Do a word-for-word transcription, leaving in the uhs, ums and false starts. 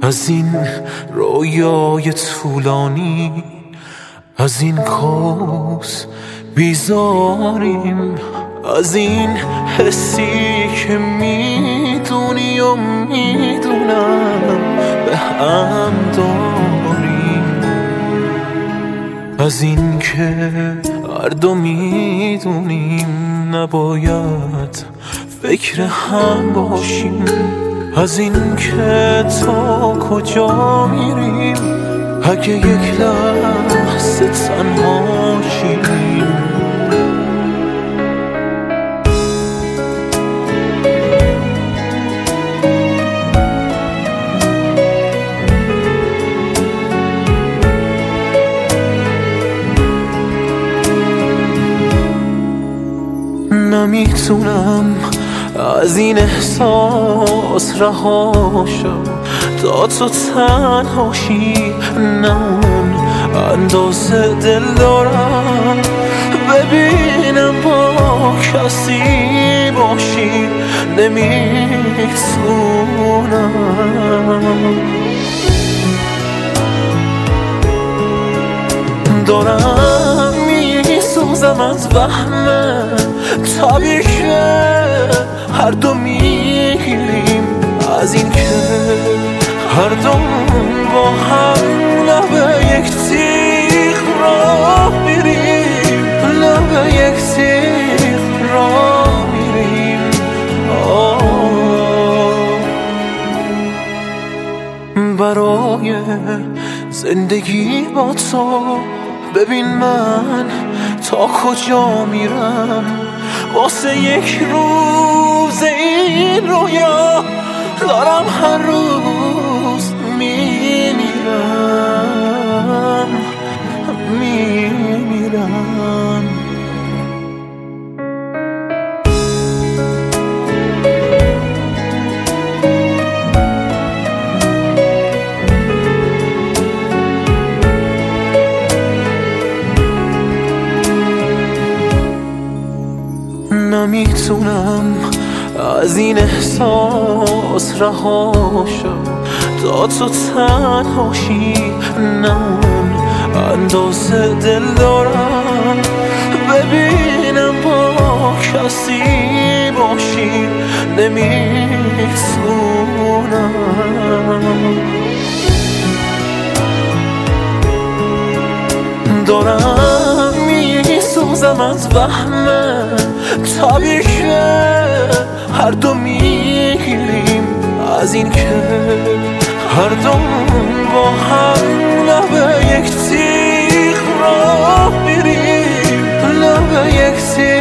از این رویای طولانی، از این کوس بیزاریم، از این حسی که میدونی و میدونم به هم داریم، از این که هر دو میدونیم نباید فکر هم باشیم، از این که تا کجا میریم اگه یک لحظه تنها شیم. نمیتونم از این احساس رهاشم تا تو تنهاشی، نه اون اندازه دل دارم ببینم با کسی باشی، نمیتونم. دارم میسوزم از وهمه طبیعی که هر دو میگیریم، از این که هر دو با هم لب یک تیغ راه میریم، لب یک تیغ راه میریم. برای زندگی با تو ببین من تا کجا میرم، واسه یک روز این رویا دارم هر روز میمیرم میمیرم. نمیتونم از این احساس رهاشم تا تو تنهاشی، نه اون اندازه دل دارم ببینم با کسی باشی، نمیتونم. دارم میسوزم از وهمه طبیعی که هر دو میگیریم، از این که هر دو با هم لب یک تیغ راه میریم، لب یک تیغ